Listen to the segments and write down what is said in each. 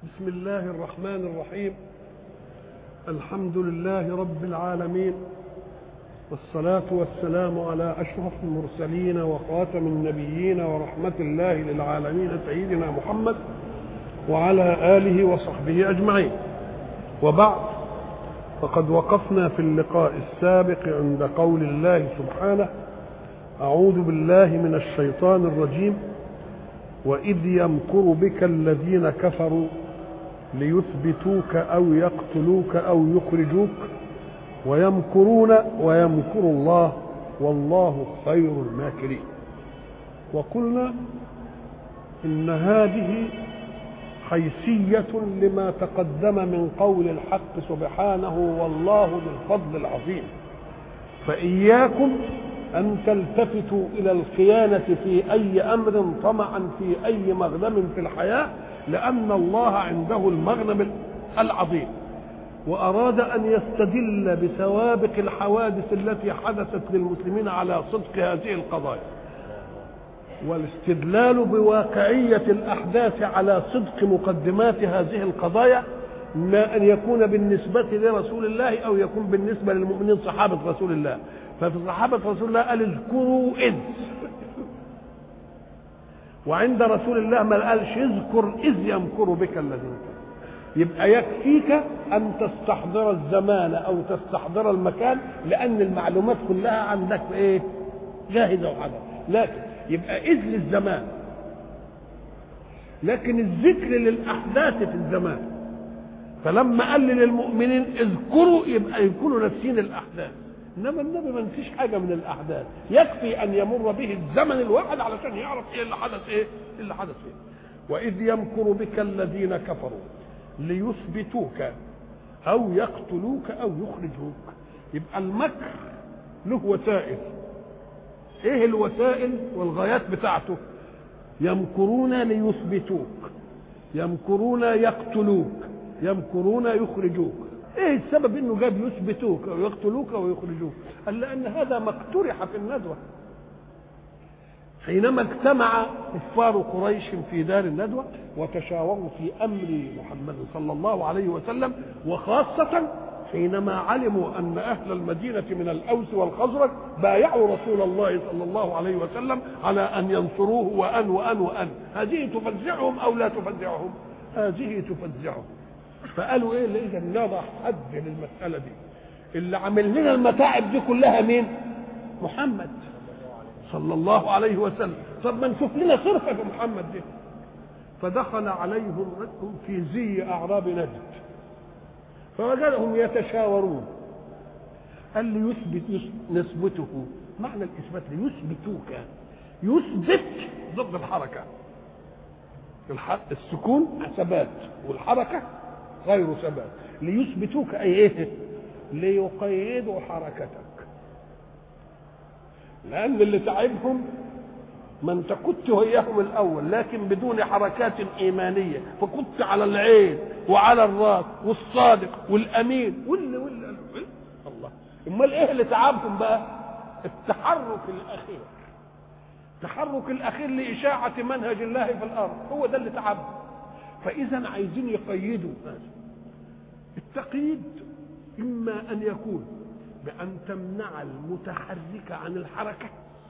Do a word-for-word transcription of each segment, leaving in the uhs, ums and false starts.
بسم الله الرحمن الرحيم. الحمد لله رب العالمين، والصلاة والسلام على أشرف المرسلين وخاتم النبيين ورحمة الله للعالمين سيدنا محمد وعلى آله وصحبه أجمعين. وبعد، فقد وقفنا في اللقاء السابق عند قول الله سبحانه: أعوذ بالله من الشيطان الرجيم: وإذ يمكر بك الذين كفروا ليثبتوك أو يقتلوك أو يخرجوك ويمكرون ويمكر الله والله خير الماكرين. وقلنا إن هذه حيثية لما تقدم من قول الحق سبحانه: والله ذو الفضل العظيم. فإياكم أن تلتفتوا إلى الخيانة في أي أمر طمعا في أي مغنم في الحياة، لأن الله عنده المغنم العظيم، وأراد أن يستدل بسوابق الحوادث التي حدثت للمسلمين على صدق هذه القضايا. والاستدلال بواقعية الأحداث على صدق مقدمات هذه القضايا، ما أن يكون بالنسبة لرسول الله أو يكون بالنسبة للمؤمنين صحابة رسول الله. ففي صحابة رسول الله قال: اذكروا إذ، وعند رسول الله ما قالش اذكر إذ يمكر بك الذين. يبقى يكفيك أن تستحضر الزمان أو تستحضر المكان، لأن المعلومات كلها عندك إيه؟ جاهزة وحاضرة. لكن يبقى إذ للزمان، لكن الذكر للأحداث في الزمان. فلما قال للمؤمنين اذكروا، يبقى يكونوا ناسين الأحداث. انما النبي ما نسيش حاجه من الاحداث، يكفي ان يمر به الزمن الواحد علشان يعرف ايه اللي حدث، ايه اللي حدث ايه. واذ يمكر بك الذين كفروا ليثبتوك او يقتلوك او يخرجوك. يبقى المكر له وسائل. ايه الوسائل والغايات بتاعته؟ يمكرون ليثبتوك، يمكرون يقتلوك، يمكرون يخرجوك. ايه السبب انه جاب يثبتوك او يقتلوك او يخرجوك؟ قال لان هذا ما اقترح في الندوه حينما اجتمع كفار قريش في دار الندوه وتشاوروا في امر محمد صلى الله عليه وسلم، وخاصه حينما علموا ان اهل المدينه من الاوس والخزرج بايعوا رسول الله صلى الله عليه وسلم على ان ينصروه وان وان وان. هذه تفزعهم او لا تفزعهم؟ هذه تفزعهم. فقالوا ايه اللي اذا نضع حد للمساله دي؟ اللي عمل لنا المتاعب دي كلها مين؟ محمد صلى الله عليه وسلم. طب ما نشوف لنا صرفه في محمد دي. فدخل عليهم رجل في زي اعراب نجد فوجدهم يتشاورون. قال لي يثبت نثبته. معنى الاثبات ليثبتوك، يثبت ضد الحركه. السكون ثبات والحركه غير ثبات. ليثبتوك اي ايه؟ ليقيدوا حركتك. لان اللي تعبهم ما انت كنت وياهم الاول لكن بدون حركات ايمانيه، فكنت على العين وعلى الراس والصادق والامين واللي واللي الله. امال ايه اللي تعبهم بقى؟ التحرك الاخير. التحرك الاخير لاشاعه منهج الله في الارض، هو ده اللي تعبهم. فاذا عايزين يقيدوا هذا. التقييد اما ان يكون بان تمنع المتحرك عن الحركه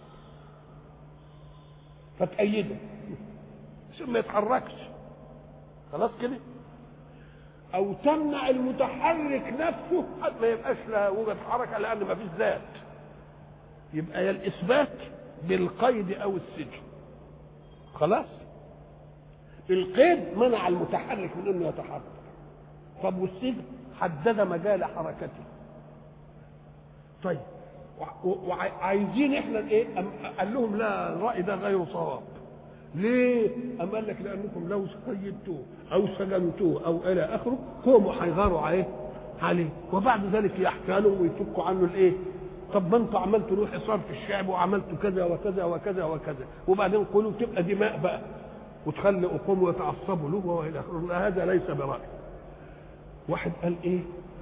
فتأيده عشان ما يتحركش، خلاص كده، او تمنع المتحرك نفسه حتى ما يبقاش له وجد حركه لان ما فيش ذات. يبقى يا الاثبات بالقيد او السجن. خلاص، القيد منع المتحرك من انه يتحرك. طب والسجن حدد مجال حركته. طيب وعايزين احنا ايه؟ قال لهم لا، الراي ده غير صواب. ليه؟ أم قال لك لانكم لو قيدتوه او سجنتوه او الى اخره قوموا هيغاروا عليه عليه وبعد ذلك يحتالوا ويفكوا عنه الايه؟ طب ما انتوا عملتوا له حصار في الشعب وعملتوا كذا وكذا وكذا وكذا، وبعدين قولوا تبقى دماء بقى وتخلي قوم ويتعصبوا له والى اخره. هذا ليس برأي. واحد قال ايه؟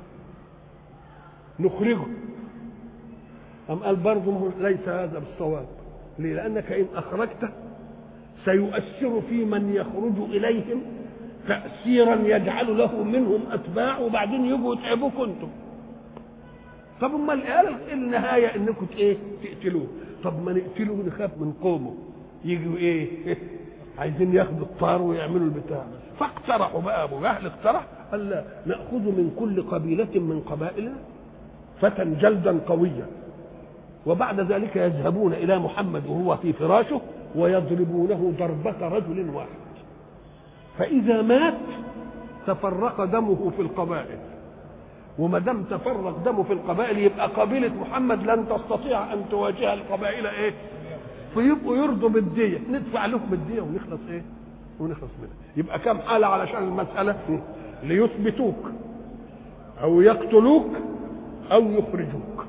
نخرجه. أم قال برضه ليس هذا بالصواب. ليه؟ لأنك إن أخرجته سيؤثر في من يخرج إليهم تأثيرا يجعل له منهم أتباع وبعدين يجوا يتعبوكم انتم. طب امال ايه النهايه؟ انكم ايه؟ تقتلوه. طب ما نقتلوه نخاف من قومه يجوا ايه عايزين ياخدوا الطار ويعملوا البتاع. فاقترحوا بقى، ابو جهل اقترح قال لا، ناخذ من كل قبيله من قبائلنا فتى جلدا قويا، وبعد ذلك يذهبون الى محمد وهو في فراشه ويضربونه ضربه رجل واحد، فاذا مات تفرق دمه في القبائل، وما دام تفرق دمه في القبائل يبقى قبيله محمد لن تستطيع ان تواجه القبائل ايه؟ فيبقوا يرضوا بالديه، ندفع لهم الديه ونخلص ايه؟ ونخلص منها. يبقى كم حاله علشان المساله؟ ليثبتوك او يقتلوك او يخرجوك.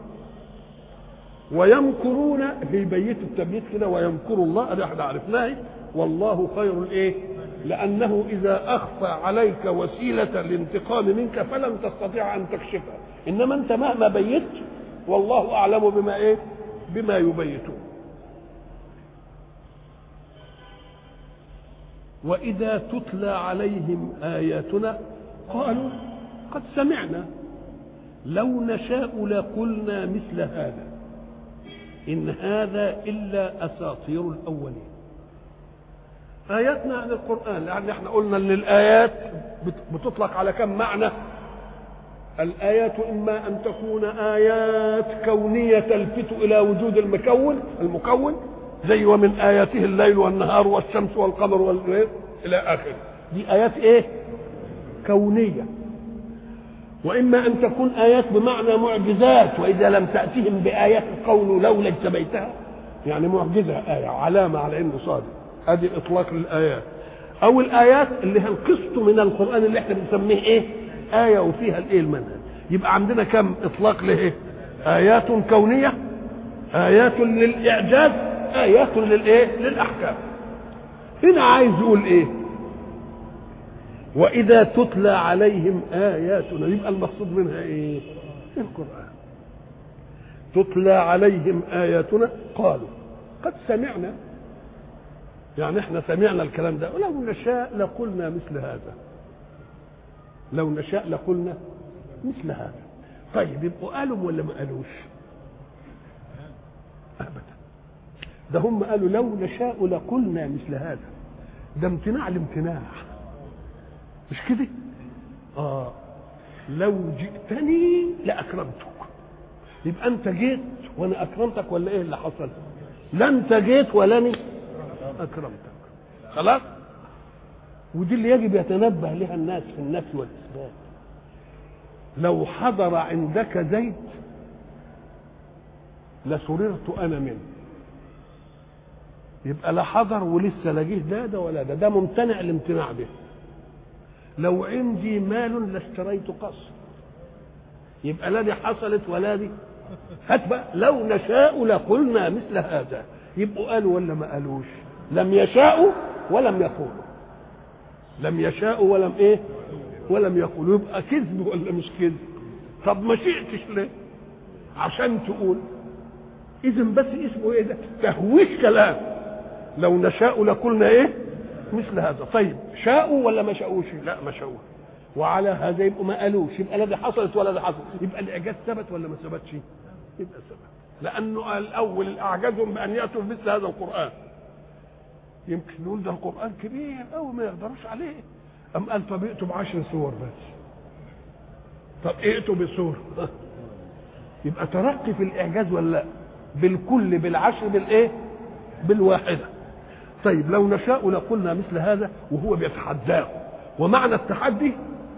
ويمكرون في بيت التبييت كده، ويمكر الله، ادي احنا عرفناه، والله خير الايه؟ لانه اذا اخفى عليك وسيله الانتقام منك فلن تستطيع ان تكشفها، انما انت مهما بيت والله اعلم بما ايه؟ بما يبيتون. واذا تتلى عليهم اياتنا قالوا قد سمعنا لو نشاء لقلنا مثل هذا إن هذا إلا أساطير الأولين. آياتنا عن القرآن، لأن احنا قلنا أن الآيات بتطلق على كم معنى؟ الآيات إما أن تكون آيات كونية تلفت إلى وجود المكون المكون زي ومن آياته الليل والنهار والشمس والقمر والليل إلى آخره، دي آيات إيه؟ كونية. وإما أن تكون آيات بمعنى معجزات، وإذا لم تأتهم بآيات قولوا لولا اجتبيتها، يعني معجزة آية علامة على إنه صادق، هذه إطلاق للآيات. أو الآيات اللي هي القسط من القرآن اللي احنا بنسميه إيه؟ آية وفيها الإيه المنهج. يبقى عندنا كم إطلاق لإيه؟ آيات كونية، آيات للإعجاز، آيات للإيه؟ للأحكام. هنا عايز يقول إيه؟ وإذا تتلى عليهم آياتنا، يبقى المقصود منها إيه؟ القرآن. تتلى عليهم آياتنا قالوا قد سمعنا، يعني احنا سمعنا الكلام ده، ولو نشاء لقلنا مثل هذا، لو نشاء لقلنا مثل هذا. طيب يبقوا قالوا ولا ما قالوش؟ أبدا، ده هم قالوا لو نشاء لقلنا مثل هذا، ده امتناع الامتناع، مش كده؟ اه لو جئتني لاكرمتك، يبقى انت جيت وانا اكرمتك ولا ايه اللي حصل؟ لا انت جيت ولاني اكرمتك، خلاص. ودي اللي يجب يتنبه لها الناس في النفي والاثبات. لو حضر عندك زيد لسررت انا منه، يبقى لا حضر ولسه لا جه ده ده ولا ده، ده ممتنع الامتناع به. لو عندي مال لاشتريت قصر، يبقى لا دي حصلت ولا دي. هات بقى لو نشاء لقلنا مثل هذا، يبقوا قالوا ولا ما قالوش؟ لم يشاءوا ولم يقولوا، لم يشاءوا ولم ايه؟ ولم يقولوا. يبقى كذب ولا مش كذب؟ طب ما شئتش ليه؟ عشان تقول. اذا بس اسمه ايه ده؟ تهويش كلام. لو نشاء لقلنا ايه؟ مثل هذا. طيب شاءوا ولا ما شاءوش؟ لا ما شاءوا، وعلى هذا يبقوا ما قالوش، يبقى لا دي حصلت ولا دي حصلت. يبقى الاعجاز ثبت ولا ما ثبتش؟ يبقى ثبت، لانه الاول اعجزهم بان ياتوا بمثل هذا القران. يمكن نقول ده القران كبير قوي ما يقدروش عليه، ام قال طب ائتوا بعشر سور بس. طب ائتوا بسور يبقى ترقي في الاعجاز ولا لا؟ بالكل، بالعشر، بالايه؟ بالواحده. طيب لو نشاء لقلنا مثل هذا، وهو بيتحداه. ومعنى التحدي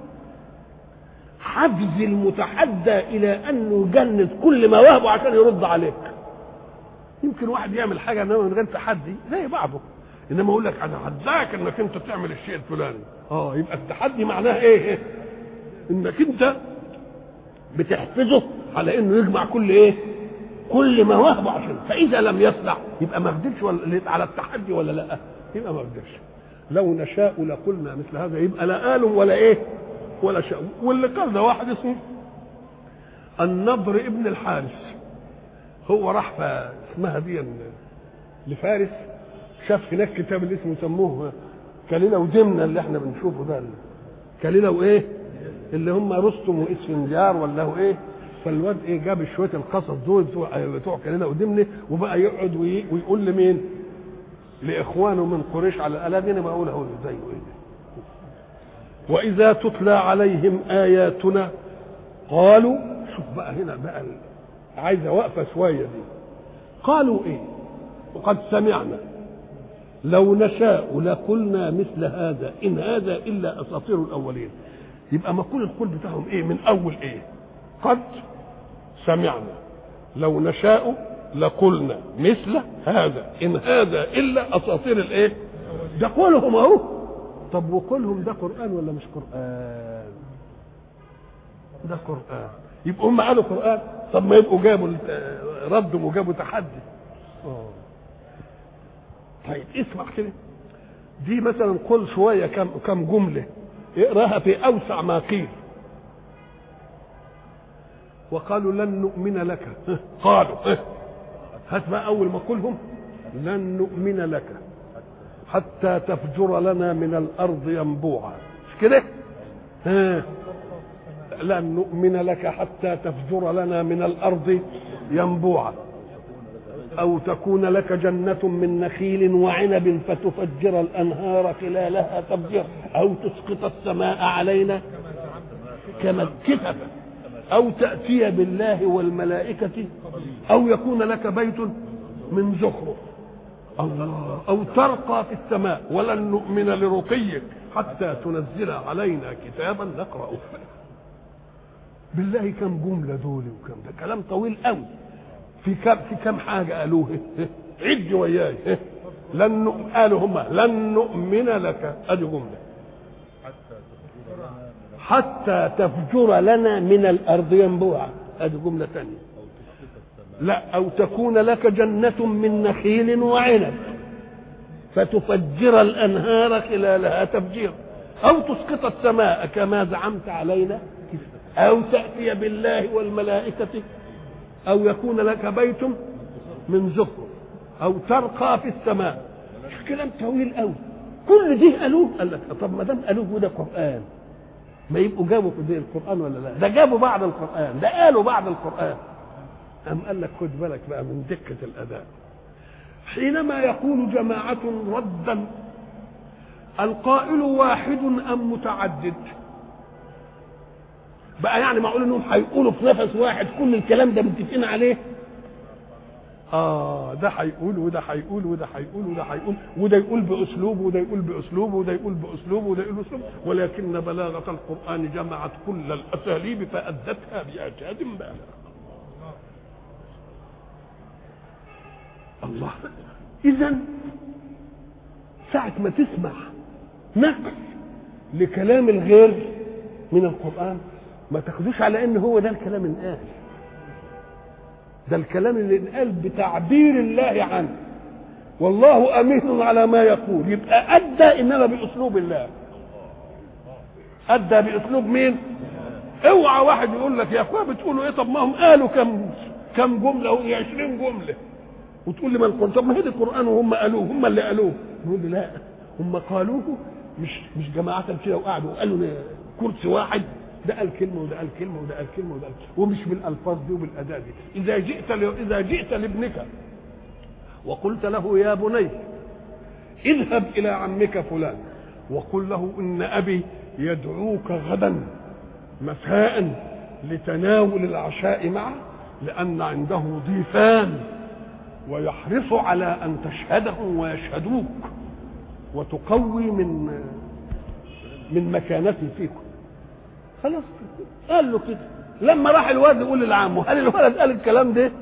حفز المتحدى الى انه يجند كل ما وهبه عشان يرد عليك. يمكن واحد يعمل حاجه انما من غير تحدي زي بعضه، انما اقول لك انا هداك انك انت تعمل الشيء الفلاني. اه يبقى التحدي معناه ايه؟ انك انت بتحفزه على انه يجمع كل ايه؟ كل ما وهبه عشان، فاذا لم يصنع يبقى ما قدرش ولا على التحدي ولا لا؟ يبقى ما قدرش. لو نشاء لقلنا مثل هذا، يبقى لا قالوا ولا ايه؟ ولا شاء. واللي قال ده واحد اسمه النضر ابن الحارث، هو راح اسمها دي لفارس، شاف هناك كتاب اللي اسمه سموه كليلة ودمنة اللي احنا بنشوفه ده كليلة وايه اللي هم رستم واسفنجار ولا هو ايه. فالواد ايه جاب شويه القصص دول بتوع كليلة ودمنة وبقى يقعد ويقول لمين؟ لاخوانه من قريش على الالذين بقول اهو زي ايه. واذا تتلى عليهم اياتنا قالوا، شوف بقى هنا بقى عايزه وقفه شويه دي، قالوا ايه؟ وقد سمعنا لو نشاء لقلنا مثل هذا ان هذا الا اساطير الاولين. يبقى مقول القول بتاعهم ايه من اول ايه؟ قد سمعنا لو نشاء لقلنا مثل هذا ان هذا الا اساطير الايه؟ ده قولهم اهو. طب وقولهم ده قران ولا مش قران؟ ده قران. يبقوا هم قالوا قران، طب ما يبقوا جابوا ردوا وجابوا تحدي. اه طيب اسمع كده، دي مثلا قل شويه كم كم جمله اقراها في اوسع ما قيل. وقالوا لن نؤمن لك، قالوا هات بقى اول ما قولهم لن نؤمن لك حتى تفجر لنا من الارض ينبوعا، مش كده؟ ها لن نؤمن لك حتى تفجر لنا من الارض ينبوعا او تكون لك جنة من نخيل وعنب فتفجر الانهار خلالها تفجيرا او تسقط السماء علينا كما كتب او تأتي بالله والملائكة او يكون لك بيت من زخرف الله او ترقى في السماء ولن نؤمن لرقيك حتى تنزل علينا كتابا نقرأه. بالله كم جملة دول وكم ده كلام طويل قوي. في كم في كم حاجة قالوه عد وياي. لن قالوا هم لن نؤمن لك، ادي جملة حتى تفجر لنا من الارض ينبوعا، ادي جملة ثانية. لا او تكون لك جنة من نخيل وعنب فتفجر الانهار خلالها تفجيرا او تسقط السماء كما زعمت علينا او تأتي بالله والملائكة او يكون لك بيت من زخرف او ترقى في السماء. كلام طويل قوي كل دي قالوه. قال لك طب ما دام قالوه ده قرآن ما يبقوا جابوا في القرآن ولا لا؟ ده جابوا بعد القرآن، ده قالوا بعد القرآن. أم قال لك خد بالك بقى من دقة الأداء. حينما يقول جماعة ردا القائل واحد أم متعدد؟ بقى يعني معقول انهم هيقولوا في نفس واحد كل الكلام ده متفقين عليه؟ اه ده هيقول وده هيقول وده هيقول وده هيقول وده يقول باسلوب وده يقول باسلوب وده يقول باسلوب وده يقول باسلوب، ولكن بلاغة القرآن جمعت كل الاساليب فادتها باعجاز بالغ. الله. اذا ساعة ما تسمع نقل لكلام الغير من القرآن ما تاخدوش على ان هو ده الكلام الآن، ده الكلام اللي انقال بتعبير الله عنه والله امين على ما يقول. يبقى ادى انما باسلوب الله، ادى باسلوب مين؟ اوعى واحد يقول لك يا اخويا بتقولوا ايه؟ طب ما هم قالوا كم كم جمله وهي عشرين جمله وتقول لي ما القران؟ طب ما هي القران وهم قالوه، هم اللي قالوه. نقول له لا هم قالوه مش مش جماعه كده وقعدوا وقالوا كرسي واحد ده قال كلمه وده قال كلمه وده قال كلمه وده قال كلمة. ومش بالالفاظ دي وبالاداء دي. اذا جئت اذا جئت لابنك وقلت له يا بني اذهب الى عمك فلان وقل له ان ابي يدعوك غدا مساء لتناول العشاء معه لان عنده ضيفان ويحرص على ان تشهدهم ويشهدوك وتقوي من من مكانته فيكم. خلاص قال له كده. لما راح الولد يقول لعمه هل الولد قال الكلام ده؟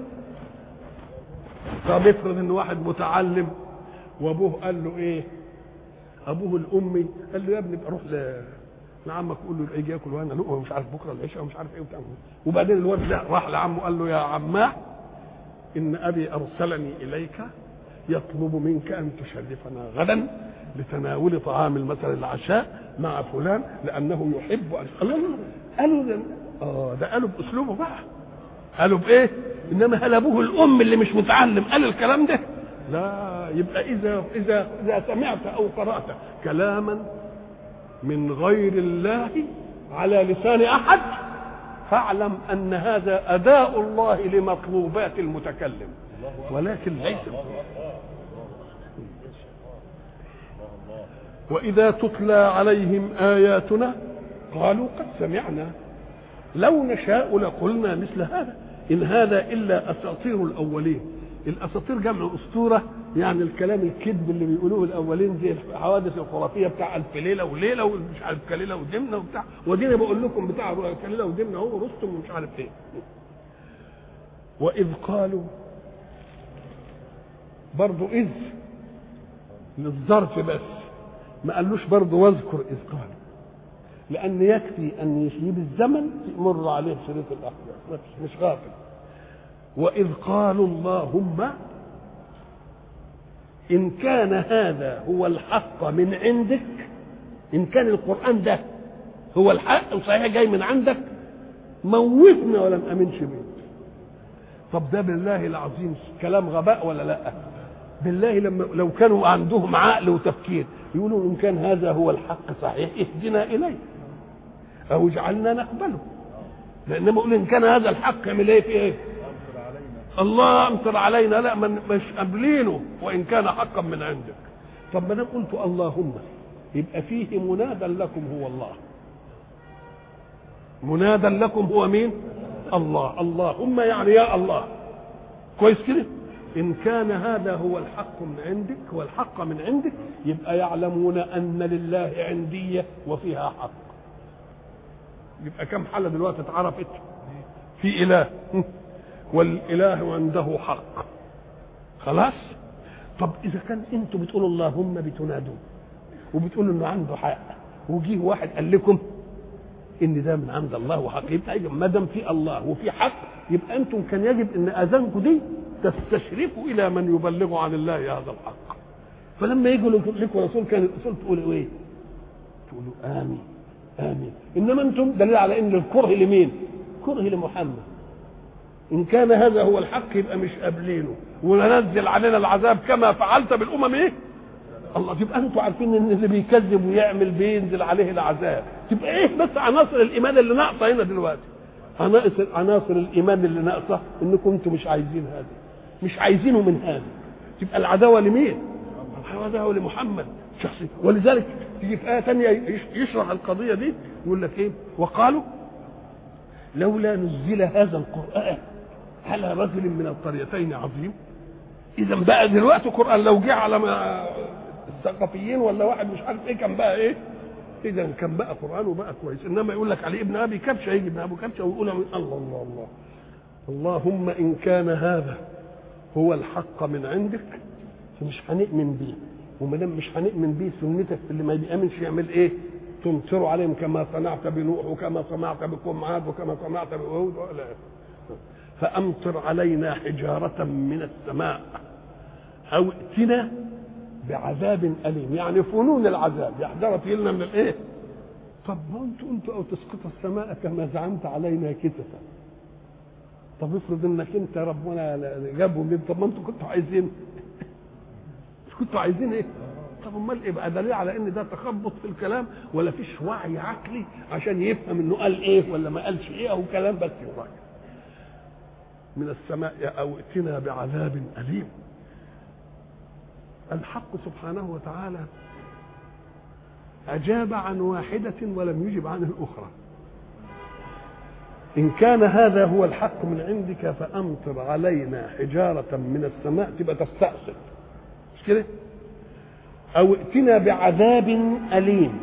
طب افرض ان واحد متعلم وابوه قال له ايه؟ ابوه الامي قال له يا ابني روح لعمك قول له يجي ياكل وانا لقمه مش عارف بكره العشاء ومش عارف ايه وبتاع. وبعدين الولد لا راح لعمه قال له يا عماه ان ابي ارسلني اليك يطلب منك ان تشرفنا غدا لتناول طعام مثلا العشاء مع فلان لانه يحب ان الله. قالوا ده اه ده قالوا باسلوبه بقى، قالوا بايه؟ انما هل ابوه الام اللي مش متعلم قال الكلام ده؟ لا، يبقى اذا اذا اذا سمعت او قرات كلاما من غير الله على لسان احد فاعلم ان هذا اداء الله لمطلوبات المتكلم، ولكن ليس. واذا تتلى عليهم اياتنا قالوا قد سمعنا لو نشاء لقلنا مثل هذا ان هذا الا اساطير الاولين. الاساطير جمع اسطوره، يعني الكلام الكذب اللي بيقولوه الاولين دي الحوادث الخرافيه بتاع الف ليله وليله ومش عارف كليله ودمنه وبتاع، ودينا بقول لكم بتاع كليله ودمنه هو رستم ومش عارف ايه. واذ قالوا برضو اذ للظرف بس، ما قالوش برضو واذكر اذ قالوا، لان يكفي ان يجيب الزمن يمر عليه شريط الاحداث مش غافل. واذ قالوا اللهم ان كان هذا هو الحق من عندك، ان كان القران ده هو الحق وصحيح جاي من عندك موتنا ولا نامنش بيه. طب ده بالله العظيم كلام غباء ولا لا؟ بالله لما لو كانوا عندهم عقل وتفكير يقولوا ان كان هذا هو الحق صحيح اهدنا اليه او اجعلنا نقبله. لانما يقول ان كان هذا الحق يعمل ايه في ايه؟ الله امطر علينا، لا مش قابلينه وان كان حقا من عندك. طب ما دام قلت اللهم يبقى فيه منادى لكم هو الله، منادى لكم هو مين؟ الله. اللهم يعني يا الله، كويس كده. ان كان هذا هو الحق من عندك، هو الحق من عندك، يبقى يعلمون ان لله عنديه وفيها حق. يبقى كم حاله دلوقتي اتعرفت؟ في اله والاله عنده حق، خلاص. طب اذا كان انتوا بتقولوا اللهم بتنادوا وبتقولوا انه عنده حق، وجيه واحد قال لكم ان ده من عند الله وحق، يبقى ما دام في الله وفي حق يبقى انتم كان يجب ان اذانكم دي تستشرفوا الى من يبلغ عن الله هذا الحق. فلما يجوا لكم رسول كان الاصول تقولوا ايه؟ تقولوا امين امين. انما انتم دليل على ان الكره لمين؟ كره لمحمد. ان كان هذا هو الحق يبقى مش قابلينه وننزل علينا العذاب كما فعلت بالامم ايه؟ الله. تبقى انتوا عارفين ان اللي بيكذب ويعمل بينزل عليه العذاب. تبقى ايه بس عناصر الايمان اللي ناقصه هنا دلوقتي؟ عناصر عناصر الايمان اللي ناقصه انكم انتوا مش عايزين هذا، مش عايزينه من هذا. تبقى العداوه لمين؟ العداوه لمحمد شخصيا. ولذلك تيجي في ايه ثانيه يشرح القضيه دي يقول لك ايه؟ وقالوا لولا نزل هذا القران على رجل من القريتين عظيم. اذا بقى دلوقتي القران لو جه على الثقافيين ولا واحد مش عارف ايه كان بقى ايه؟ اذا كان بقى قران وبقى كويس. انما يقول لك علي ابن ابي كبشه، يجي ابن ابو كبشه ويقول الله الله الله اللهم ان كان هذا هو الحق من عندك فمش هنؤمن بيه، وما دام مش هنؤمن بيه سنتك اللي ما بيامنش يعمل ايه؟ تمطر عليهم كما صنعت بنوح وكما صنعت بقوم عاد وكما صنعت بهود ولا فامطر علينا حجاره من السماء او ائتنا بعذاب اليم. يعني فنون العذاب يحضرت لنا من الايه؟ طب ما انتوا قلتوا او تسقط السماء كما زعمت علينا كسفا. طب افرض انك انت ربنا جابهم ليه؟ طب ما انتوا كنتوا عايزين مش كنتوا عايزين ايه؟ طب امال ايه بقى؟ دليل على ان ده تخبط في الكلام ولا فيش وعي عقلي عشان يفهم انه قال ايه ولا ما قالش ايه، او كلام بس يوعي. من السماء او ائتنا بعذاب اليم. الحق سبحانه وتعالى اجاب عن واحده ولم يجب عن الاخرى. ان كان هذا هو الحق من عندك فامطر علينا حجاره من السماء، تبقى تستأصل مش كده؟ او ائتنا بعذاب اليم.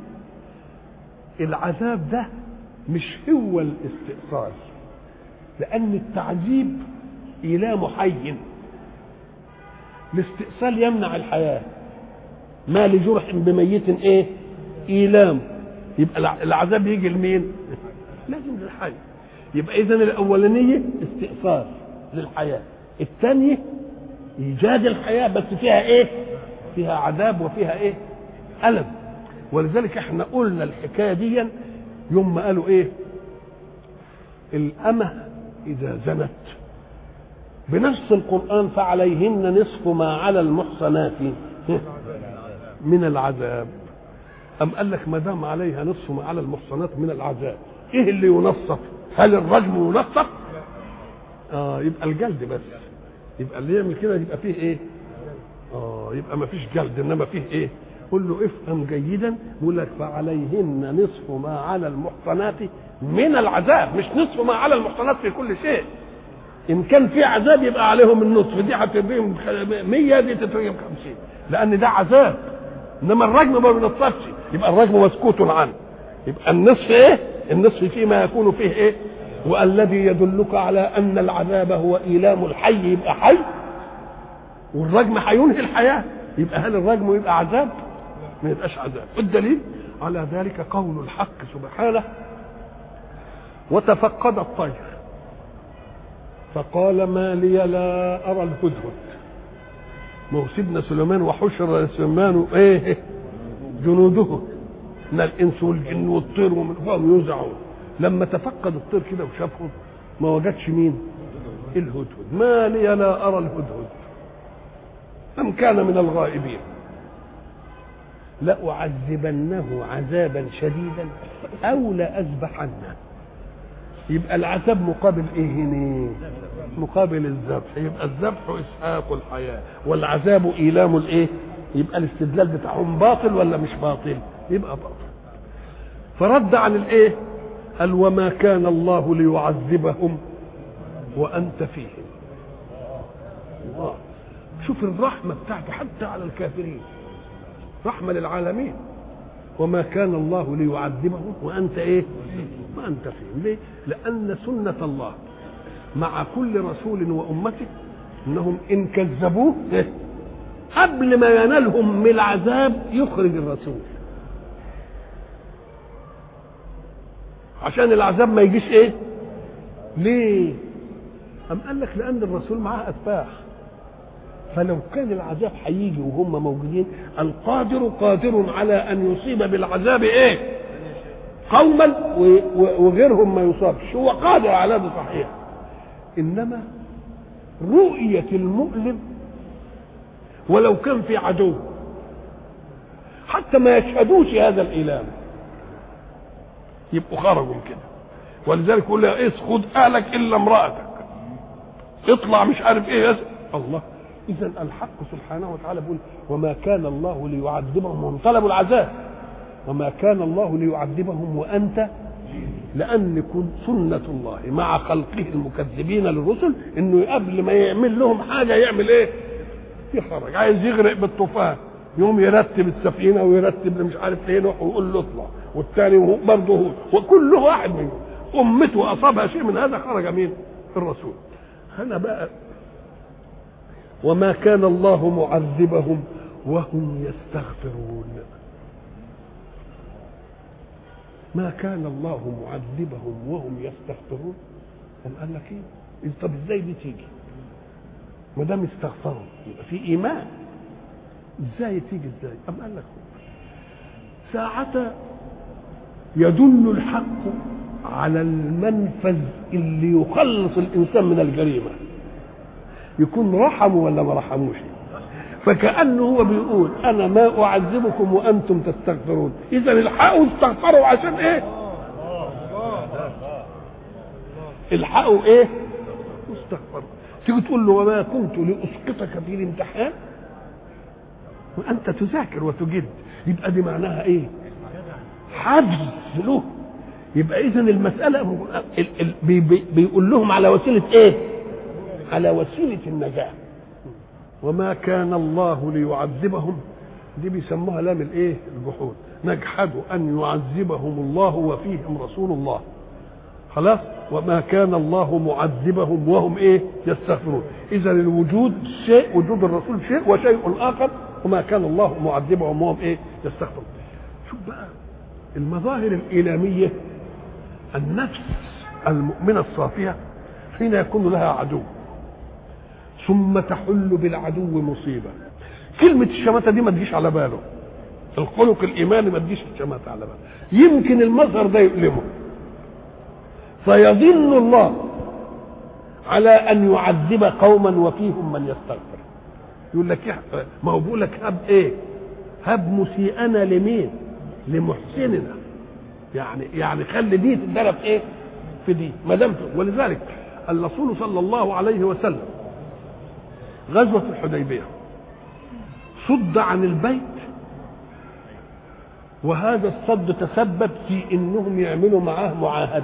العذاب ده مش هو الاستئصال، لان التعذيب ايلام حي، الاستئصال يمنع الحياه. ما لجرح بميت ايه؟ ايلام. يبقى العذاب يجي لمين؟ لازم للحي. يبقى اذا الاولانيه استئصال للحياه، الثانيه ايجاد الحياه بس فيها ايه؟ فيها عذاب وفيها ايه؟ الم. ولذلك احنا قلنا الحكايه دي يوم ما قالوا ايه؟ الامه اذا زنت بنص القرآن فعليهن نصف ما على المحصنات من العذاب. أم قال لك ما دام عليها نصف ما على المحصنات من العذاب، ايه اللي ينصف؟ هل الرجم ينصف؟ اه يبقى الجلد بس. يبقى اللي يعمل كده يبقى فيه ايه؟ اه يبقى ما فيش جلد، انما فيه ايه؟ قل له افهم جيدا، بيقول لك فعليهن نصف ما على المحصنات من العذاب، مش نصف ما على المحصنات في كل شيء. ان كان في عذاب يبقى عليهم النصف، دي هتديهم مية، دي تترجم خمسين، لان ده عذاب. انما الرجم ما بينصفش، يبقى الرجم مسكوت عنه. يبقى النصف ايه؟ النصف فيما يكون فيه ايه؟ والذي يدلك على ان العذاب هو ايلام الحي يبقى حي، والرجم هينهي الحياه. يبقى هل الرجم يبقى عذاب؟ ما يبقاش عذاب. والدليل على ذلك قول الحق سبحانه: وتفقد الطير فقال ما لي لا ارى الهدهد. ما هو سيدنا سليمان وحشر سليمان ايه جنوده من الانس والجن والطير ومن فوقهم يوزعون. لما تفقد الطير كده وشافهم ما وجدش مين؟ الهدهد. ما لي لا ارى الهدهد ام كان من الغائبين لأعذبنه عذابا شديدا او لأذبحنه. يبقى العذاب مقابل ايه هنا؟ مقابل الذبح. يبقى الذبح اسحاق الحياه والعذاب ايلام الايه؟ يبقى الاستدلال بتاعهم باطل ولا مش باطل؟ يبقى باطل. فرد عن الايه؟ قال وما كان الله ليعذبهم وانت فيهم. الله، شوف الرحمه بتاعته حتى على الكافرين، رحمه للعالمين. وما كان الله ليعذبهم وانت ايه؟ وانت فيهم. ليه؟ لان سنه الله مع كل رسول وامته انهم ان كذبوه قبل ما ينالهم من العذاب يخرج الرسول، عشان العذاب ما يجيش ايه؟ ليه؟ أم قال لك لان الرسول معاه اتباع، فلو كان العذاب هيجي وهم موجودين، القادر قادر على ان يصيب بالعذاب ايه؟ قوما وغيرهم ما يصابش، هو قادر على هذا صحيح. انما رؤية المؤلم ولو كان في عدو حتى ما يشهدوش هذا الإيلام يبقوا خرجوا كده. ولذلك يقول لها ايه؟ خذ اهلك الا امرأتك، اطلع مش عارف ايه يا الله. اذا الحق سبحانه وتعالى بيقول وما كان الله ليعذبهم وهم طلبوا العذاب، وما كان الله ليعذبهم وانت، لان كن سنه الله مع خلقه المكذبين للرسل انه قبل ما يعمل لهم حاجه يعمل ايه؟ يخرج. عايز يغرق بالطوفان يوم يرتب السفينه ويرتب مش عارف ايه نوح ويقول له اطلع، والثاني برضه هو، وكل واحد منهم امته اصابها شيء من هذا خرج مين؟ الرسول. هنا بقى وما كان الله معذبهم وهم يستغفرون. ما كان الله معذبهم وهم يستغفرون. قام قال لك ايه؟ طب ازاي دي تيجي؟ ما دام استغفروا يبقى في ايمان، ازاي تيجي ازاي؟ قام قال لك ساعة يدل الحق على المنفذ اللي يخلص الانسان من الجريمه يكون رحموا ولا ما رحموش؟ فكأنه هو بيقول انا ما اعذبكم وانتم تستغفرون، اذا الحقوا استغفروا عشان ايه؟ الحقوا ايه؟ استغفروا. تيجي تقول له وما كنت لاسقطك في الامتحان وانت تذاكر وتجد، يبقى دي معناها ايه؟ حفظ له. يبقى اذا المساله بيقول لهم على وسيله ايه؟ على وسيله النجاه. وما كان الله ليعذبهم، دي بيسموها لام الايه؟ الجحود. نجحد ان يعذبهم الله وفيهم رسول الله. خلاص؟ وما كان الله معذبهم وهم ايه؟ يستغفرون. اذا الوجود شيء، وجود الرسول شيء، وشيء اخر وما كان الله معذبهم وهم ايه؟ يستغفرون. شوف بقى المظاهر الإيلامية. النفس المؤمنة الصافية حين يكون لها عدو ثم تحل بالعدو مصيبة، كلمة الشماتة دي ما تجيش على باله، الخلق الإيماني ما تجيش الشماتة على باله، يمكن المظهر ده يؤلمه فيظن الله على ان يعذب قوما وفيهم من يستغفر. يقول لك ما هو بيقول لك هب ايه؟ هب مسيئنا لمين؟ لمحسننا. يعني يعني خلي دي تتضرب ايه؟ في دي ما دام. ولذلك الرسول صلى الله عليه وسلم غزوة الحديبية صد عن البيت، وهذا الصد تسبب في انهم يعملوا معاه معاهدة.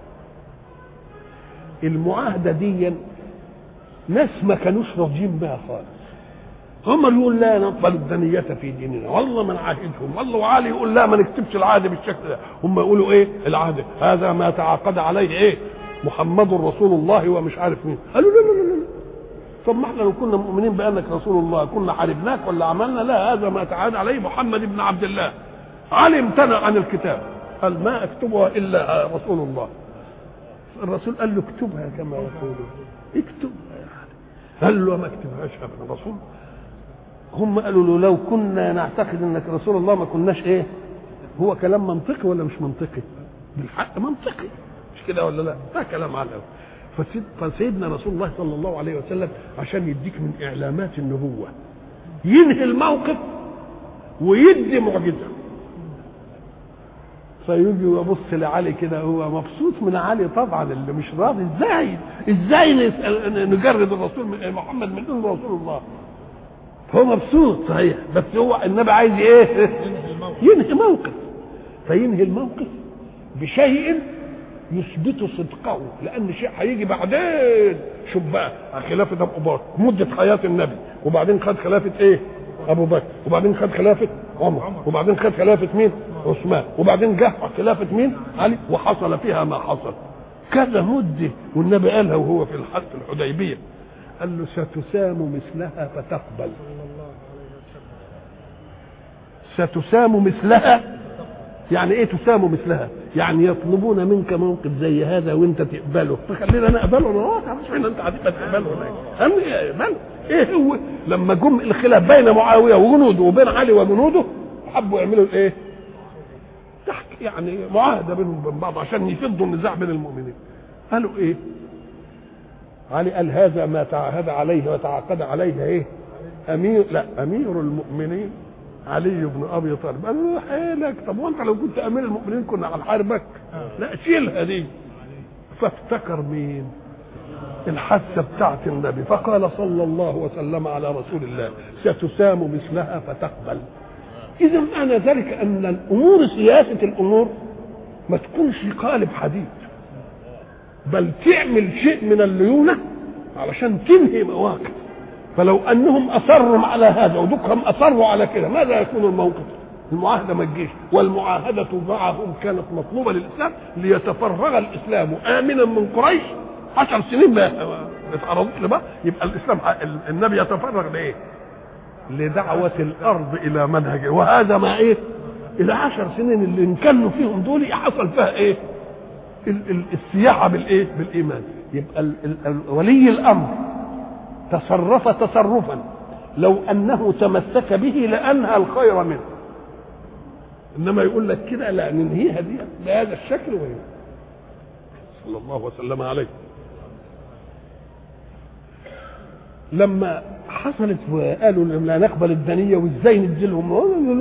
المعاهدة دي ناس ما كانوش راضيين بها خالص. هم اللي يقول لا نقبل الدنية في ديننا، والله ما نعاهدهم، والله وعلي يقول لا ما نكتبش العهد بالشكل ده. هم يقولوا ايه العهد؟ هذا ما تعاقد عليه ايه؟ محمد رسول الله ومش عارف مين. قالوا لا لا لا لا. طب ما احنا لو كنا مؤمنين بانك رسول الله كنا حاربناك ولا عملنا؟ لا، هذا ما تعاقد عليه محمد بن عبد الله. علي امتنع عن الكتاب، قال ما اكتبها الا رسول الله. الرسول قال له اكتبها كما يقولون، اكتبها يعني. قال له ما اكتبهاش ابدا رسول. هم قالوا له لو كنا نعتقد انك رسول الله ما كناش ايه. هو كلام منطقي ولا مش منطقي؟ بالحق منطقي، مش كده ولا لا؟ ده كلام على فسيد فسيدنا رسول الله صلى الله عليه وسلم عشان يديك من اعلامات النبوه ينهي الموقف ويدي معجزه. فيجي ويبص لعلي كده، هو مبسوط من علي طبعا اللي مش راضي. ازاي ازاي نجرد الرسول من محمد من دون رسول الله؟ هو مبسوط صحيح، بس هو النبي عايز ايه؟ ينهي موقف. فينهي الموقف بشيء يثبت صدقه، لان شيء هيجي بعدين. شوف بقى خلافه ابو بكر مده حياه النبي، وبعدين خد خلافه ايه؟ ابو بكر، وبعدين خد خلافه عمر، وبعدين خد خلافه مين؟ عثمان، وبعدين جه خلافه مين؟ علي، وحصل فيها ما حصل كذا مده. والنبي قالها وهو في الحج الحديبيه، قال له ستسام مثلها فتقبل. ستسام مثلها يعني ايه تسام مثلها؟ يعني يطلبون منك موقف زي هذا وانت تقبله، فخلينا نقبله. ولا مش معنى انت هتبقى تقبله ولا ايه؟ ايه ايه هو لما جم الخلاف بين معاويه وجنوده وبين علي وجنوده حبوا يعملوا الايه؟ تحت يعني معاهده بينهم وبين بعض عشان يفضوا النزاع بين المؤمنين. قالوا ايه؟ علي قال هذا ما تعاهد عليه وتعاقد عليه ايه؟ امير لا امير المؤمنين علي بن ابي طالب. قال له حيلك، طب وانت لو كنت امير المؤمنين كنا هنحاربك؟ لا شيلها دي. فافتكر مين؟ الحادثه بتاعت النبي، فقال صلى الله وسلم على رسول الله ستسام مثلها فتقبل. اذا معنى ذلك ان الامور سياسه الامور ما تكونش قالب حديد، بل تعمل شيء من الليونه علشان تنهي مواقف. فلو انهم اصروا على هذا ودكهم اصروا على كده، ماذا يكون الموقف؟ المعاهده ما تجيش. والمعاهده معهم كانت مطلوبه للاسلام ليتفرغ الاسلام امنا من قريش. عشر سنين ما اتعرضت لبقى، يبقى الاسلام النبي يتفرغ لايه؟ لدعوه الارض الى منهجه. وهذا ما ايه؟ العشر سنين اللي انكنوا فيهم دول حصل فيها ايه؟ السياحه بالايه؟ بالايمان. يبقى ال ال ولي الامر تصرف تصرفا لو انه تمسك به لانهى الخير منه، انما يقول لك كده لا ننهيها دي بهذا الشكل. وهي صلى الله وسلم عليه لما حصلت وقالوا لا نقبل الدنيه وازاي نديلهم،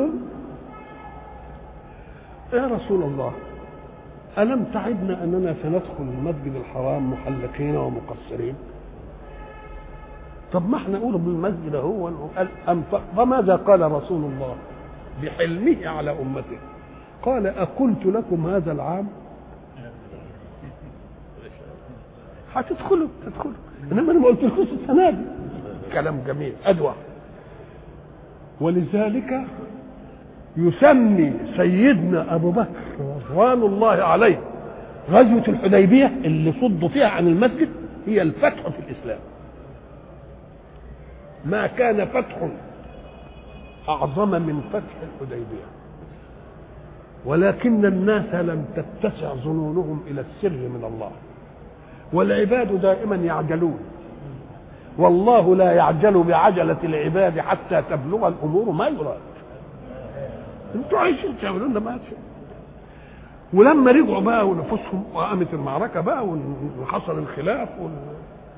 يا رسول الله ألم تعدنا أننا سندخل المسجد الحرام محلقين ومقصرين؟ طب ما احنا نقول بالمسجد هو قال أنفق. فماذا قال رسول الله بحلمه على أمته؟ قال أقلت لكم هذا العام هتدخلوا تدخلوا، إنما أنا ما قلت لكم السنة دي. كلام جميل أدوى. ولذلك يسمي سيدنا أبو بكر رضوان الله عليه غزوة الحديبية اللي صدوا فيها عن المسجد هي الفتح في الإسلام. ما كان فتح أعظم من فتح الحديبية، ولكن الناس لم تتسع ظنونهم إلى السر من الله. والعباد دائما يعجلون، والله لا يعجل بعجلة العباد حتى تبلغ الأمور ما يراد. انتوا عايشين تعملون ده ما تشوف. ولما رجعوا بقى ونفوسهم وقامت المعركه بقى وحصل الخلاف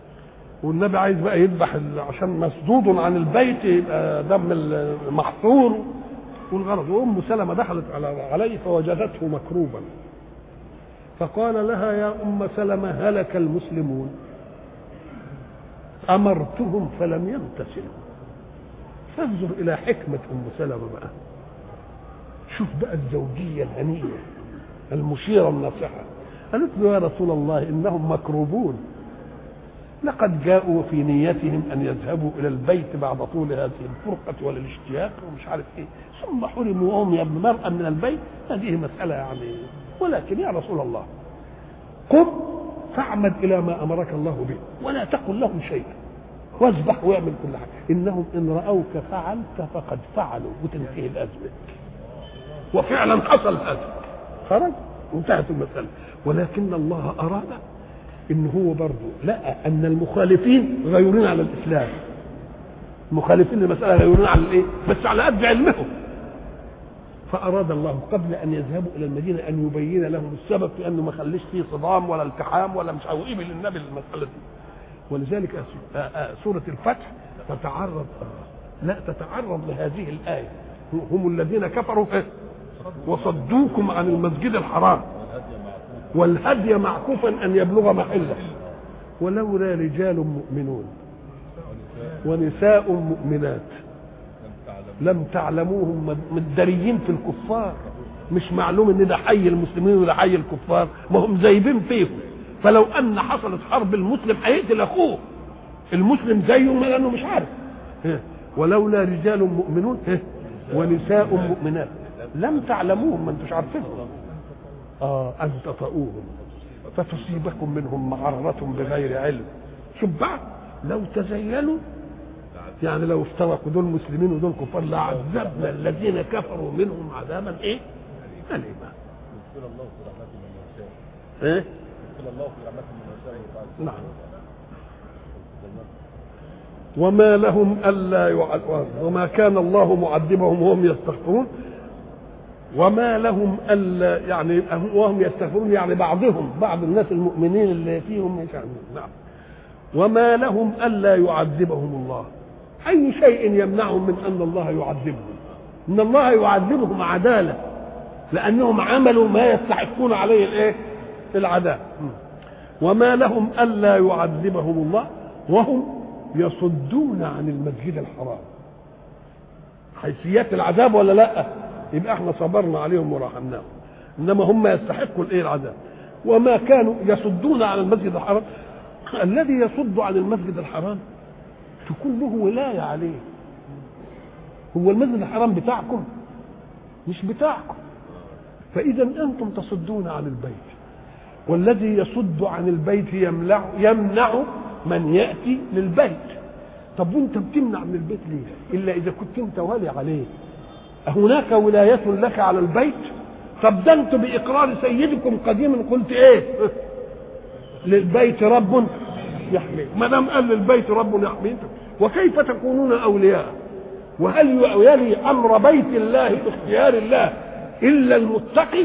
والنبي عايز بقى يذبح عشان مسدود عن البيت يبقى دم المحصور والغرض. وام سلمة دخلت عليه فوجدته مكروبا فقال لها يا ام سلمة هلك المسلمون امرتهم فلم يمتثلوا. فانظر الى حكمة ام سلمة بقى، شوف بقى الزوجية الهنية المشيرة الناصحة. قالت له يا رسول الله انهم مكروبون، لقد جاءوا في نيتهم ان يذهبوا الى البيت بعد طول هذه الفرقة والاشتياق ومش عارف ايه، ثم حرموا وهم يا ابن مرأة من البيت، هذه مسألة يعني، ولكن يا رسول الله قم فاعمد الى ما امرك الله به ولا تقل لهم شيئا واذبح واعمل كل حاجة، انهم ان رأوك فعلت فقد فعلوا وتنتهي الازمة. وفعلا حصل هذا، خرج وانتهت المسألة. ولكن الله اراد ان هو برضه لقى ان المخالفين غيرين على الاسلام، المخالفين للمسألة غيرين على الايه؟ بس على قد علمهم. فاراد الله قبل ان يذهبوا الى المدينة ان يبين لهم السبب في انه ما خليش فيه صدام ولا التحام ولا مش عاوز يقبل النبي للمسألة دي. ولذلك سورة الفتح تتعرض لا تتعرض لهذه الآية، هم الذين كفروا وصدوكم عن المسجد الحرام والهدي معكوفا ان يبلغ محله ولولا رجال مؤمنون ونساء مؤمنات لم تعلموهم مداريين في الكفار، مش معلوم ان ده حي المسلمين ولا حي الكفار، ما هم زايبين فيهم. فلو ان حصلت حرب المسلم هيقتل اخوه المسلم زيه ما لانه مش عارف. ولولا رجال مؤمنون ونساء مؤمنات لم تعلموهم، ما انتوش عارفينهم، اه ان تطؤوهم فتصيبكم منهم معرة بغير علم. شوف بقى لو تزينوا يعني لو افترقوا دول مسلمين ودول كفار لعذبنا الذين كفروا منهم عذابا ايه؟ أليما. يدخل الله في رحمته من يشاء. ايه؟ يدخل الله في رحمته من يشاء. نعم. وما لهم الا يعذبون وما كان الله معذبهم وهم يستغفرون. وما لهم الا يعني وهم يستغفرون يعني بعضهم بعض الناس المؤمنين اللي فيهم مش عارفين. نعم. وما لهم الا يعذبهم الله، اي شيء يمنعهم من ان الله يعذبهم؟ ان الله يعذبهم عداله لانهم عملوا ما يستحقون عليه الايه؟ العذاب. وما لهم الا يعذبهم الله وهم يصدون عن المسجد الحرام. حيثيات العذاب ولا لا؟ يبقى احنا صبرنا عليهم ورحمناهم، انما هم يستحقوا الايه؟ العذاب. وما كانوا يصدون عن المسجد الحرام، الذي يصد عن المسجد الحرام تكون له ولايه عليه. هو المسجد الحرام بتاعكم؟ مش بتاعكم. فاذا انتم تصدون عن البيت، والذي يصد عن البيت يمنع يمنع من ياتي للبيت. طب وانت بتمنع من البيت ليه؟ الا اذا كنت انت والي عليه. هناك ولايه لك على البيت؟ طب ده انتم باقرار سيدكم قديما قلت ايه؟ للبيت رب يحميه. ما دام قال للبيت رب يحميه وكيف تكونون اولياء؟ وهل يلي امر بيت الله باختيار الله الا المتقي؟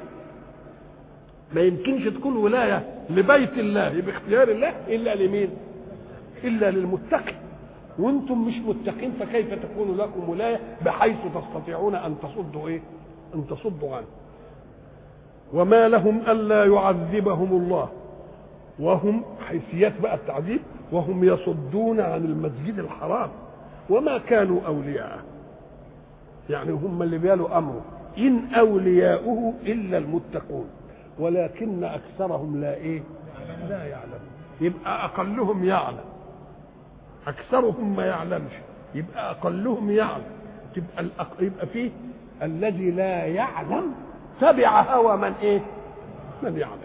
ما يمكنش تكون ولايه لبيت الله باختيار الله الا لمين؟ الا للمتقي. وانتم مش متقين فكيف تكون لكم ولايه بحيث تستطيعون ان تصدوا ايه؟ ان تصدوا عنه. وما لهم الا يعذبهم الله وهم حيثيات بقى التعذيب وهم يصدون عن المسجد الحرام وما كانوا اولياءه، يعني هم اللي بيالوا امره. ان اولياؤه الا المتقون ولكن اكثرهم لا ايه؟ لا يعلم. يبقى اقلهم يعلم، اكثرهم ما يعلمش، يبقى اقلهم يعلم. تبقى الأق... يبقى فيه الذي لا يعلم تبع هوى من ايه؟ من يعلم.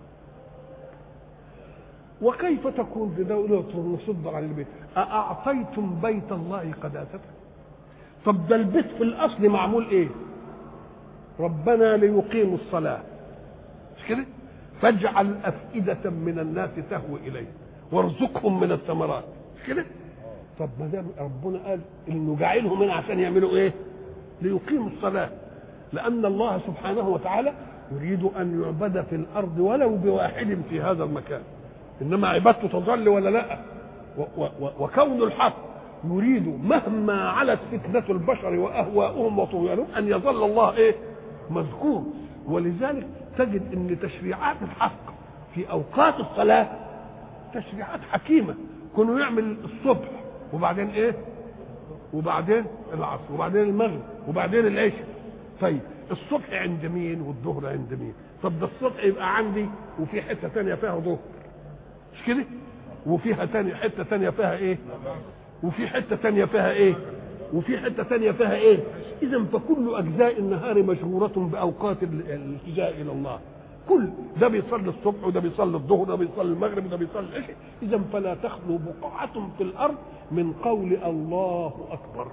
وكيف تكون بدولة نصد عن البيت؟ أأعطيتم بيت الله قداسته؟ طب ده البيت في الأصل معمول إيه؟ ربنا ليقيموا الصلاة، مش كده؟ فاجعل أفئدة من الناس تهوي إليه وارزقهم من الثمرات، مش كده؟ طب ما دام ربنا قال إنه جعلهم هنا عشان يعملوا إيه؟ ليقيموا الصلاة، لأن الله سبحانه وتعالى يريد أن يعبد في الأرض ولو بواحد في هذا المكان. انما عبادته تظل ولا لا؟ وكون الحق يريد مهما علت فتنة البشر وأهواؤهم وطغيانهم أن يظل الله إيه مذكور. ولذلك تجد أن تشريعات الحق في أوقات الصلاة تشريعات حكيمة. كانوا يعمل الصبح وبعدين إيه وبعدين العصر وبعدين المغرب وبعدين العشاء. طيب الصبح عند مين والظهر عند مين؟ طب ده الصبح يبقى عندي وفي حتة تانية فيها ظهر مش كده، وفيها تانية حتة تانية فيها ايه، وفي حتة تانية فيها ايه، وفي حتة تانية فيها ايه. اذا فكل اجزاء النهار مشغورة باوقات الالتجاء الى الله. كل ده بيصلي الصبح وده بيصلي الظهر وده بيصلي المغرب وده بيصلي العشاء. اذا فلا تخلو بقعة في الارض من قول الله اكبر.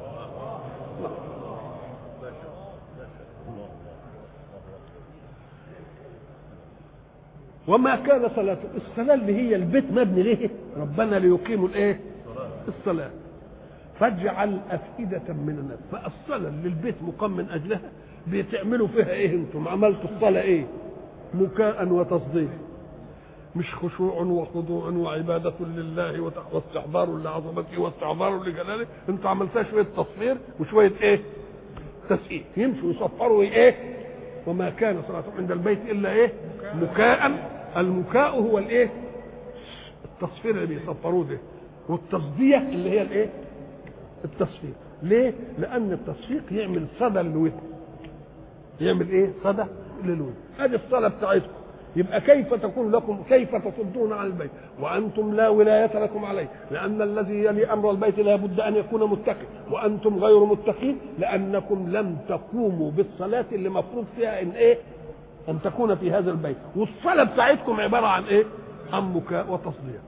وما كان صلاة الصلاة اللي هي البيت مبني ليه ربنا ليقيموا الايه الصلاة، فاجعل أفئدة من الناس. فالصلاة اللي البيت مقام من أجلها بتعملوا فيها ايه؟ انتم عملتوا الصلاة ايه؟ مكاء وتصديق، مش خشوع وخضوع وعبادة لله واستحضار لعظمته واستعظار لجلاله. انتوا عملتها شوية تصفير وشوية ايه تسقيف، يمشوا يصفروا ايه. وما كان صلاتهم عند البيت الا ايه مكاء. المكاء هو الايه التصفير اللي بيصفروه ده، والتصدية اللي هي الايه التصفير. ليه؟ لان التصفيق يعمل صدى للودن، يعمل ايه صدى للودن. هذه الصلاة بتاعتكم. يبقى كيف تكون لكم كيف تصدون عن البيت وانتم لا ولاية لكم عليه؟ لان الذي يلي امر البيت لا بد ان يكون متقي وانتم غير متقين، لانكم لم تقوموا بالصلاة اللي مفروض فيها ان ايه ان تكون في هذا البيت. والصلاة بتاعتكم عبارة عن ايه عن مكاء وتصدية.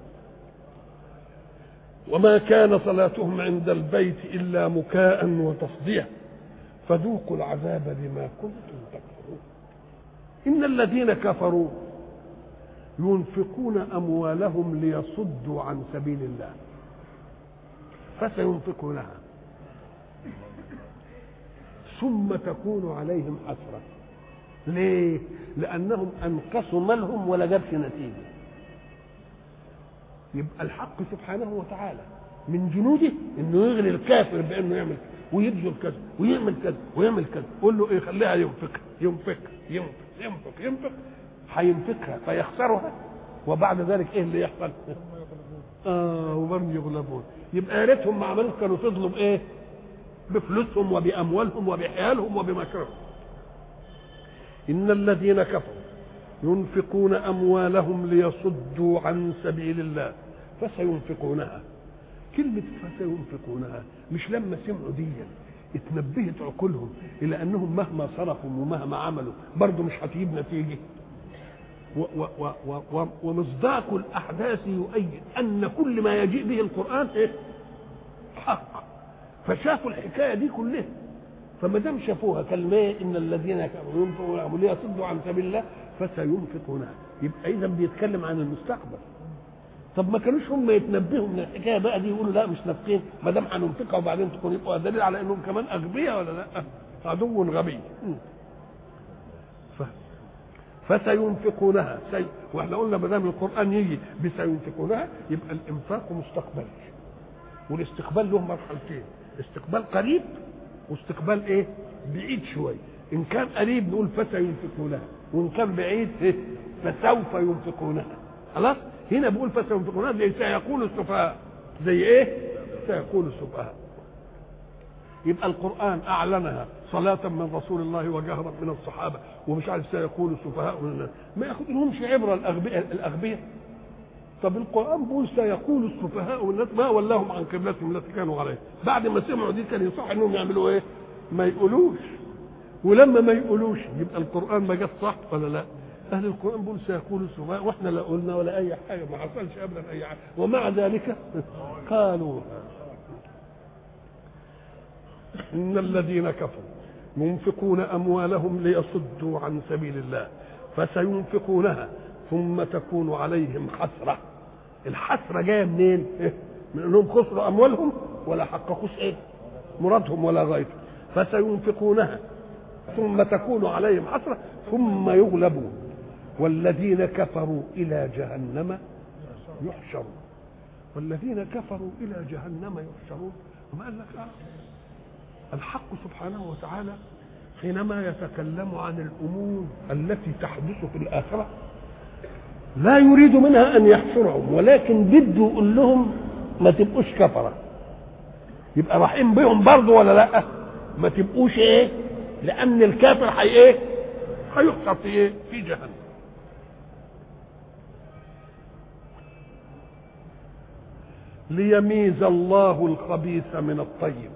وما كان صلاتهم عند البيت الا مكاء وتصدية فذوقوا العذاب بما كنتم تكفرون. إن الذين كفروا ينفقون أموالهم ليصدوا عن سبيل الله فسينفقونها ثم تكون عليهم حسرة. ليه؟ لأنهم أنقصوا مالهم ولا جابش نتيجة. يبقى الحق سبحانه وتعالى من جنوده إنه يغني الكافر بأنه يعمل ويبذل كذا ويعمل كذا ويعمل كذا. قول له إيه؟ خليها ينفق ينفق ينفق ينفق ينفق هينفقها فيخسرها، وبعد ذلك ايه اللي يحصل؟ اه وبرضه يغلبون. يبقى يا ريتهم ما عملوش، كانوا فضلوا بايه؟ بفلوسهم وباموالهم وبحيالهم وبمكرهم. ان الذين كفروا ينفقون اموالهم ليصدوا عن سبيل الله فسينفقونها. كلمه فسينفقونها مش لما سمعوا دي اتنبهت عقولهم الى انهم مهما صرفوا ومهما عملوا برضه مش هتجيب نتيجه. ومصداق الاحداث يؤيد ان كل ما يجيء به القران ايه حق. فشافوا الحكايه دي كلها، فما دام شافوها كلمه ان الذين كفروا ينفقون ليصدوا عن سبيل الله فسينفقونها، يبقى اذا بيتكلم عن المستقبل. طب ما كانوش هم يتنبهوا من الحكايه بقى دي يقولوا لا مش نافقين ما دام هننفقها وبعدين تكون يبقى دليل على انهم كمان اغبياء ولا لا؟ عدو غبي. ف... فسينفقونها سي... واحنا قلنا ما دام القران يجي بسينفقونها يبقى الانفاق مستقبل، والاستقبال له مرحلتين، استقبال قريب واستقبال ايه بعيد شويه. ان كان قريب نقول فسينفقونها، وان كان بعيد إيه؟ فسوف ينفقونها. خلاص هنا بيقول فسينفقونها زي سيقول السفهاء. زي ايه سيقول السفهاء. يبقى القرآن أعلنها صلاة من رسول الله وجهرا من الصحابة، ومش عارف سيقول السفهاء من الناس. ما ياخذلهمش عبرة الأغبياء الأغبياء. طب القرآن بيقول سيقول السفهاء من الناس ما ولاهم عن قبلتهم التي كانوا عليها. بعد ما سمعوا دي كان يصح انهم يعملوا ايه؟ ما يقولوش. ولما ما يقولوش يبقى القرآن ما جاش صح ولا لا؟ أهل القرآن بيقول سيقول السفهاء واحنا لا قلنا ولا أي حاجة، ما حصلش أبدا أي حاجة، ومع ذلك قالوا. إن الذين كفروا ينفقون أموالهم ليصدوا عن سبيل الله فسينفقونها ثم تكون عليهم حسرة. الحسرة جاية منين؟ من أنهم خسروا أموالهم ولا حققوش إيه مرادهم ولا غايتهم. فسينفقونها ثم تكون عليهم حسرة ثم يغلبون والذين كفروا إلى جهنم يحشرون. والذين كفروا إلى جهنم يحشرون. وما قال لك آه. الحق سبحانه وتعالى حينما يتكلم عن الأمور التي تحدث في الآخرة لا يريد منها أن يحشرهم، ولكن بده يقول لهم ما تبقوش كفرة. يبقى رحيم بهم برضه ولا لا؟ ما تبقوش ايه؟ لأن الكافر حي ايه؟ هيحشر في ايه؟ في جهنم. ليميز الله الخبيث من الطيب.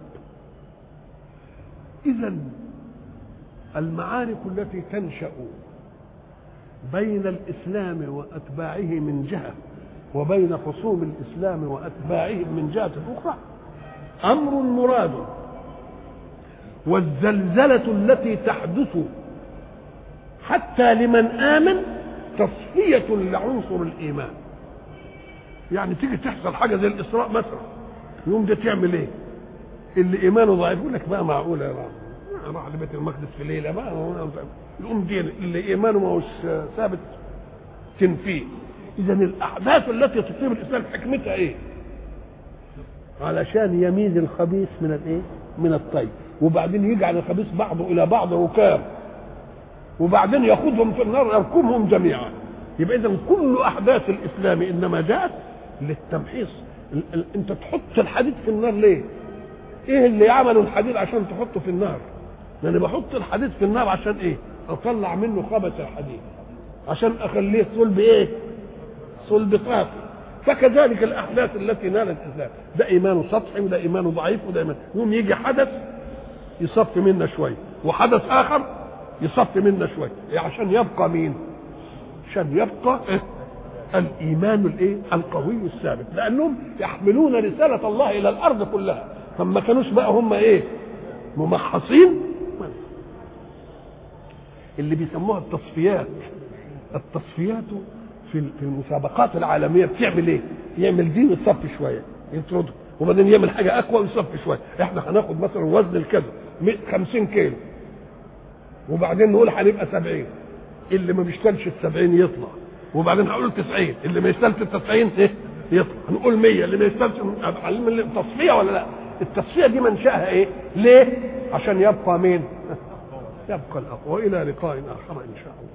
إذن المعارك التي تنشأ بين الإسلام وأتباعه من جهة وبين خصوم الإسلام وأتباعهم من جهة أخرى أمر مراد، والزلزلة التي تحدث حتى لمن آمن تصفية لعنصر الإيمان. يعني تيجي تحصل حاجة زي الإسراء مثلا، يوم ده تعمل إيه؟ اللي إيمانه ضعيف يقول لك بقى معقولة يا رب راح لبيت المقدس في ليلة بقى، يقوم دي اللي إيمانه ما هوش ثابت تنفيه. إذا الأحداث التي تصيب الإسلام حكمتها إيه؟ علشان يميز الخبيث من الإيه؟ من الطيب، وبعدين يجعل الخبيث بعضه إلى بعض ركام، وبعدين ياخذهم في النار يركمهم جميعا. يبقى إذا كل أحداث الإسلام إنما جاءت للتمحيص. ال ال أنت تحط الحديد في النار ليه؟ إيه اللي عملوا الحديد عشان تحطه في النار؟ لأن بحط الحديد في النار عشان إيه؟ أطلع منه خبث الحديد، عشان أخليه صلب إيه؟ صلب طافي. فكذلك الأحداث التي نالت الإسلام، ده إيمانه سطحي وده إيمانه ضعيف وده إيمانه، يوم يجي حدث يصفي منا شوية، وحدث آخر يصفي منا شوية، يعني عشان يبقى مين؟ عشان يبقى إيه؟ الإيمان الإيه؟ القوي الثابت، لأنهم يحملون رسالة الله إلى الأرض كلها. فما كانوش بقى هم إيه؟ ممحصين، اللي بيسموها التصفيات. التصفيات في المسابقات العالمية بتعمل إيه؟ يعمل دي ويصفي شوية يطرده، وبعدين يعمل حاجة أقوى ويصفي شوية. إحنا هناخد مثلا وزن الكذا خمسين كيلو، وبعدين نقول هنبقى سبعين، اللي ما بيشتلش السبعين يطلع، وبعدين هقول تسعين، اللي ما يشتلش التسعين ايه يطلع، هنقول مية، اللي ما يشتلش. التصفية ولا لا؟ التصفية دي منشأها ايه؟ ليه؟ عشان يبقى مين؟ يبقى الأقوى. وإلى لقاء آخر إن شاء الله.